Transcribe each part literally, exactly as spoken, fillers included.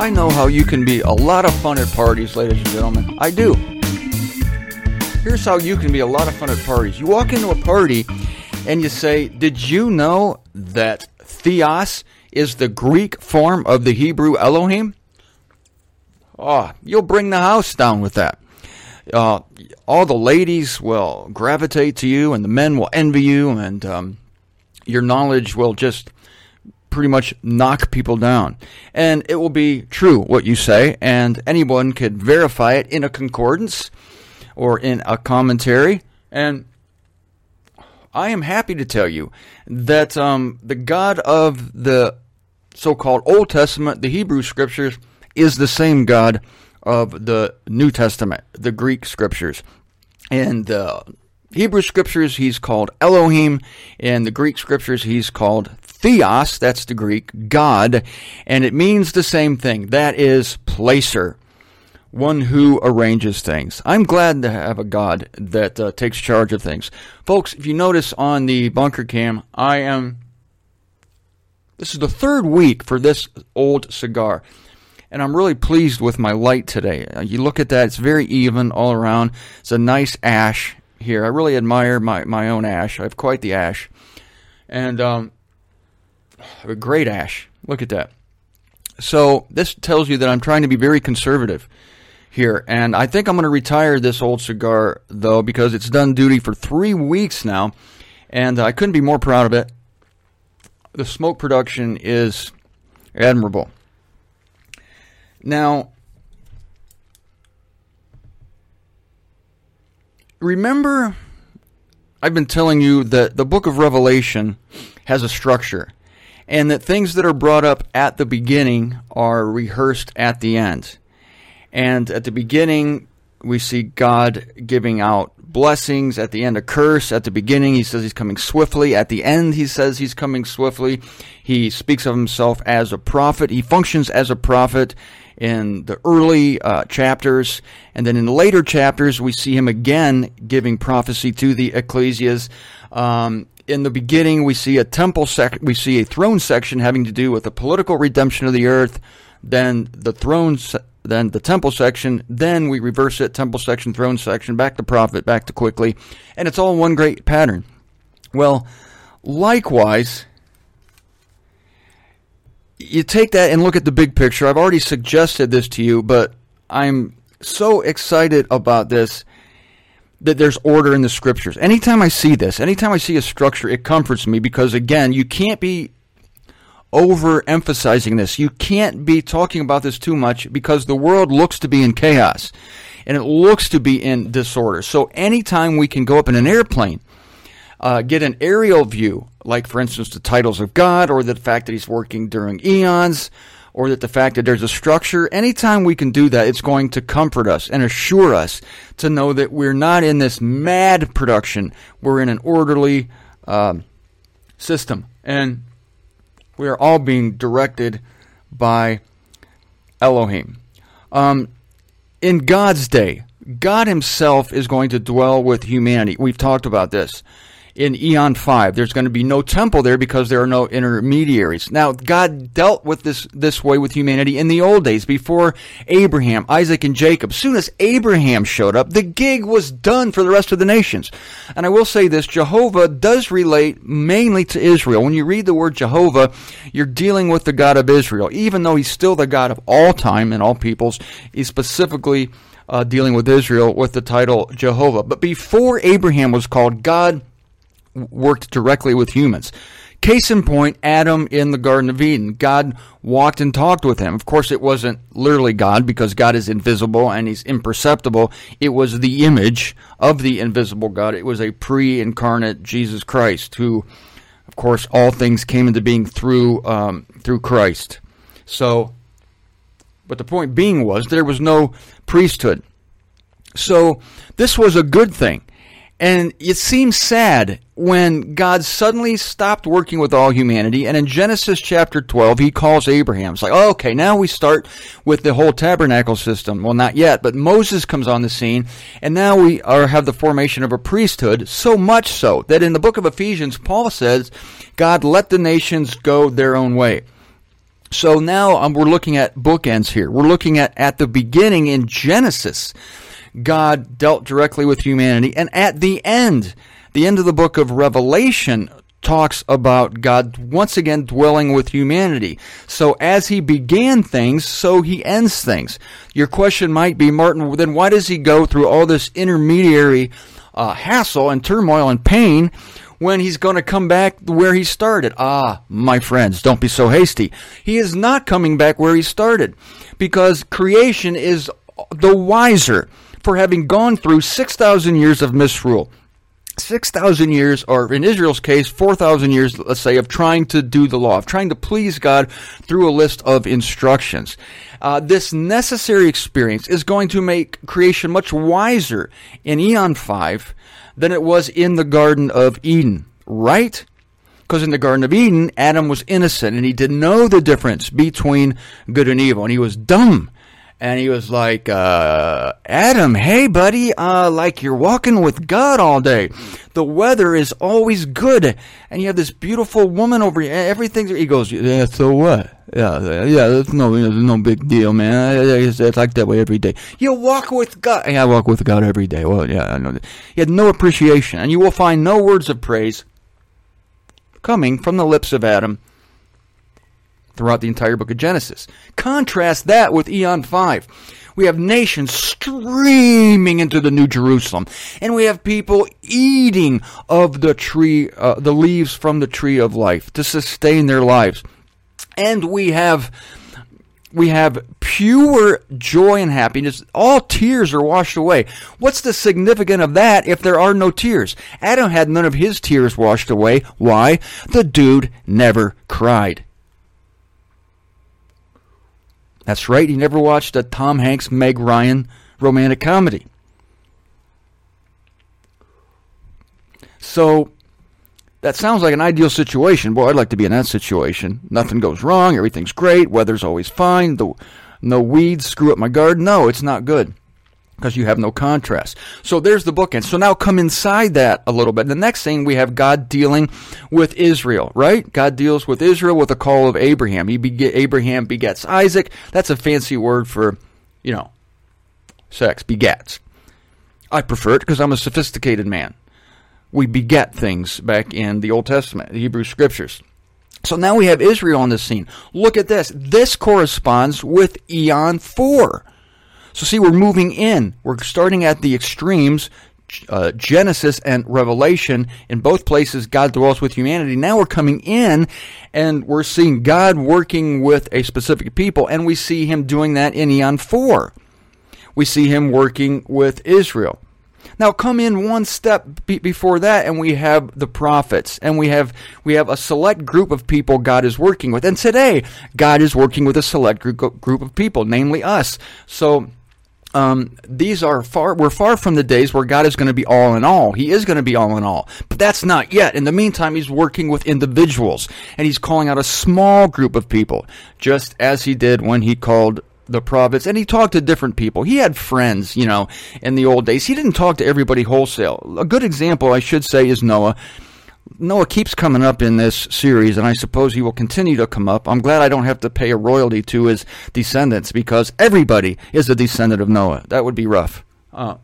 I know how you can be a lot of fun at parties, ladies and gentlemen. I do. Here's how you can be a lot of fun at parties. You walk into a party and you say, did you know that theos is the Greek form of the Hebrew Elohim? Oh, you'll bring the house down with that. Uh, all the ladies will gravitate to you, and the men will envy you, and um, your knowledge will just pretty much knock people down. And it will be true what you say, and anyone could verify it in a concordance or in a commentary. And I am happy to tell you that um, the God of the so-called Old Testament, the Hebrew Scriptures, is the same God of the New Testament, the Greek Scriptures. And the Hebrew Scriptures, he's called Elohim. In the Greek Scriptures, he's called Theos, that's the Greek, God, and it means the same thing. That is placer, one who arranges things. I'm glad to have a God that uh, takes charge of things. Folks, if you notice on the bunker cam, I am, this is the third week for this old cigar, and I'm really pleased with my light today. Uh, you look at that, it's very even all around. It's a nice ash here. I really admire my, my own ash. I have quite the ash. And, um, a great ash. Look at that. So this tells you that I'm trying to be very conservative here. And I think I'm going to retire this old cigar, though, because it's done duty for three weeks now. And I couldn't be more proud of it. The smoke production is admirable. Now, remember, I've been telling you that the book of Revelation has a structure, and that things that are brought up at the beginning are rehearsed at the end. And at the beginning, we see God giving out blessings. At the end, a curse. At the beginning, he says he's coming swiftly. At the end, he says he's coming swiftly. He speaks of himself as a prophet. He functions as a prophet in the early uh, chapters. And then in the later chapters, we see him again giving prophecy to the ecclesias. Um, In the beginning, we see a temple sec- we see a throne section having to do with the political redemption of the earth. Then the throne, se- then the temple section. Then we reverse it: temple section, throne section, back to prophet, back to quickly, and it's all one great pattern. Well, likewise, you take that and look at the big picture. I've already suggested this to you, but I'm so excited about this, that there's order in the Scriptures. Anytime I see this, anytime I see a structure, it comforts me, because, again, you can't be overemphasizing this. You can't be talking about this too much, because the world looks to be in chaos, and it looks to be in disorder. So anytime we can go up in an airplane, uh, get an aerial view, like, for instance, the titles of God, or the fact that he's working during eons, or that the fact that there's a structure, anytime we can do that, it's going to comfort us and assure us to know that we're not in this mad production. We're in an orderly um, system. And we are all being directed by Elohim. Um, in God's day, God himself is going to dwell with humanity. We've talked about this. In Eon five, there's going to be no temple there because there are no intermediaries. Now, God dealt with this this way with humanity in the old days, before Abraham, Isaac, and Jacob. As soon as Abraham showed up, the gig was done for the rest of the nations. And I will say this, Jehovah does relate mainly to Israel. When you read the word Jehovah, you're dealing with the God of Israel. Even though he's still the God of all time and all peoples, he's specifically uh, dealing with Israel with the title Jehovah. But before Abraham was called, God worked directly with humans. Case in point, Adam in the Garden of Eden. God walked and talked with him. Of course, it wasn't literally God, because God is invisible and he's imperceptible. It was the image of the invisible God. It was a pre-incarnate Jesus Christ, who, of course, all things came into being through um, through Christ. So, but the point being was, there was no priesthood. So, this was a good thing. And it seems sad when God suddenly stopped working with all humanity, and in Genesis chapter twelve, he calls Abraham. It's like, oh, okay, now we start with the whole tabernacle system. Well, not yet, but Moses comes on the scene, and now we are have the formation of a priesthood, so much so that in the book of Ephesians, Paul says, God let the nations go their own way. So now um, we're looking at bookends here. We're looking at at the beginning in Genesis, God dealt directly with humanity. And at the end, the end of the book of Revelation talks about God once again dwelling with humanity. So as he began things, so he ends things. Your question might be, Martin, then why does he go through all this intermediary uh, hassle and turmoil and pain when he's going to come back where he started? Ah, my friends, don't be so hasty. He is not coming back where he started, because creation is the wiser for having gone through six thousand years of misrule. six thousand years, or in Israel's case, four thousand years, let's say, of trying to do the law, of trying to please God through a list of instructions. Uh, this necessary experience is going to make creation much wiser in Eon five than it was in the Garden of Eden, right? Because in the Garden of Eden, Adam was innocent, and he didn't know the difference between good and evil, and he was dumb. And he was like, uh, Adam, hey, buddy, uh, like you're walking with God all day. The weather is always good. And you have this beautiful woman over here. Everything. He goes, yeah, so what? Yeah, yeah, that's no, no big deal, man. It's, it's like that way every day. You walk with God. Yeah, I walk with God every day. Well, yeah, I know that. He had no appreciation. And you will find no words of praise coming from the lips of Adam throughout the entire book of Genesis. Contrast that with Eon five. We have nations streaming into the New Jerusalem, and we have people eating of the tree, uh, the leaves from the tree of life to sustain their lives. And we have we have pure joy and happiness. All tears are washed away. What's the significance of that if there are no tears? Adam had none of his tears washed away. Why? The dude never cried. That's right, he never watched a Tom Hanks, Meg Ryan romantic comedy. So, that sounds like an ideal situation. Boy, I'd like to be in that situation. Nothing goes wrong, everything's great, weather's always fine, the, no weeds screw up my garden. No, it's not good, because you have no contrast. So there's the bookend. So now come inside that a little bit. The next thing, we have God dealing with Israel, right? God deals with Israel with the call of Abraham. He bege- Abraham begets Isaac. That's a fancy word for, you know, sex, begets. I prefer it because I'm a sophisticated man. We beget things back in the Old Testament, the Hebrew Scriptures. So now we have Israel on the scene. Look at this. This corresponds with Eon four. So see, we're moving in. We're starting at the extremes, uh, Genesis and Revelation. In both places, God dwells with humanity. Now we're coming in, and we're seeing God working with a specific people, and we see him doing that in Eon four. We see him working with Israel. Now come in one step be- before that, and we have the prophets, and we have we have a select group of people God is working with. And today, God is working with a select group group of people, namely us. So Um, these are far, we're far from the days where God is going to be all in all. He is going to be all in all. But that's not yet. In the meantime, he's working with individuals, and he's calling out a small group of people, just as he did when he called the prophets, and he talked to different people. He had friends, you know, in the old days. He didn't talk to everybody wholesale. A good example, I should say, is Noah. Noah keeps coming up in this series, and I suppose he will continue to come up. I'm glad I don't have to pay a royalty to his descendants, because everybody is a descendant of Noah. That would be rough. Uh,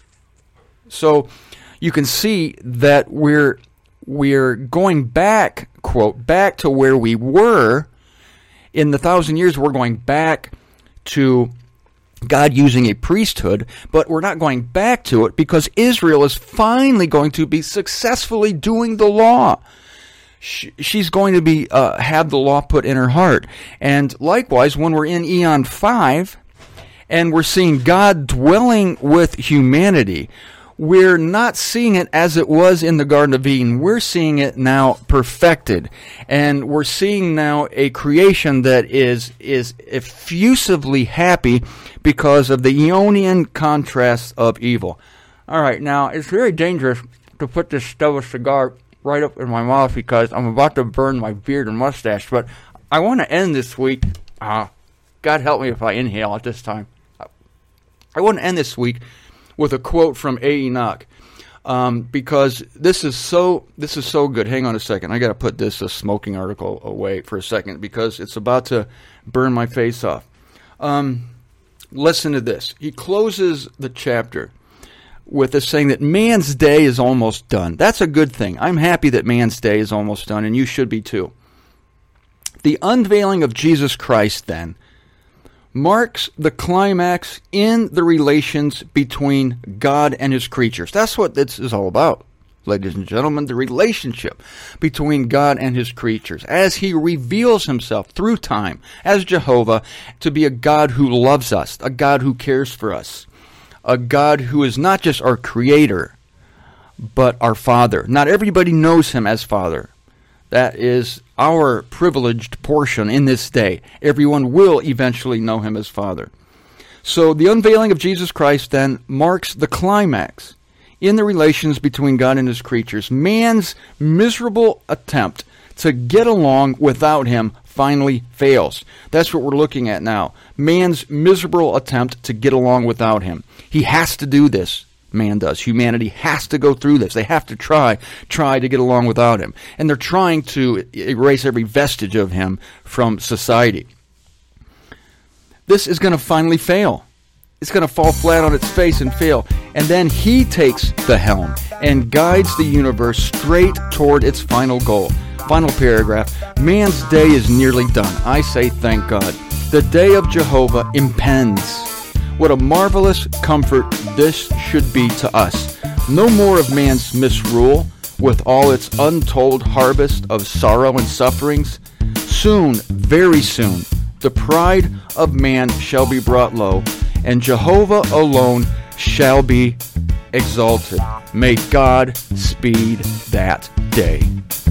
so you can see that we're we're going back, quote, back to where we were in the thousand years. We're going back to God using a priesthood, but we're not going back to it because Israel is finally going to be successfully doing the law. She's going to be uh, have the law put in her heart. And likewise, when we're in Eon five, and we're seeing God dwelling with humanity, we're not seeing it as it was in the Garden of Eden. We're seeing it now perfected. And we're seeing now a creation that is is effusively happy because of the Eonian contrast of evil. All right, now, it's very dangerous to put this stub of cigar right up in my mouth because I'm about to burn my beard and mustache. But I want to end this week. Uh, God help me if I inhale at this time. I want to end this week with a quote from A. Enoch. um, because this is so this is so good. Hang on a second. I got to put this uh, smoking article away for a second because it's about to burn my face off. Um, listen to this. He closes the chapter with this saying that man's day is almost done. That's a good thing. I'm happy that man's day is almost done, and you should be too. The unveiling of Jesus Christ, then, marks the climax in the relations between God and his creatures. That's what this is all about, ladies and gentlemen, the relationship between God and his creatures, as he reveals himself through time as Jehovah to be a God who loves us, a God who cares for us, a God who is not just our creator, but our Father. Not everybody knows him as Father. That is our privileged portion in this day. Everyone will eventually know him as Father. So the unveiling of Jesus Christ then marks the climax in the relations between God and his creatures. Man's miserable attempt to get along without him finally fails. That's what we're looking at now. Man's miserable attempt to get along without him. He has to do this. Man does. Humanity has to go through this. They have to try, try to get along without him. And they're trying to erase every vestige of him from society. This is going to finally fail. It's going to fall flat on its face and fail. And then he takes the helm and guides the universe straight toward its final goal. Final paragraph. Man's day is nearly done. I say thank God. The day of Jehovah impends. What a marvelous comfort this should be to us. No more of man's misrule, with all its untold harvest of sorrow and sufferings. Soon, very soon, the pride of man shall be brought low, and Jehovah alone shall be exalted. May God speed that day.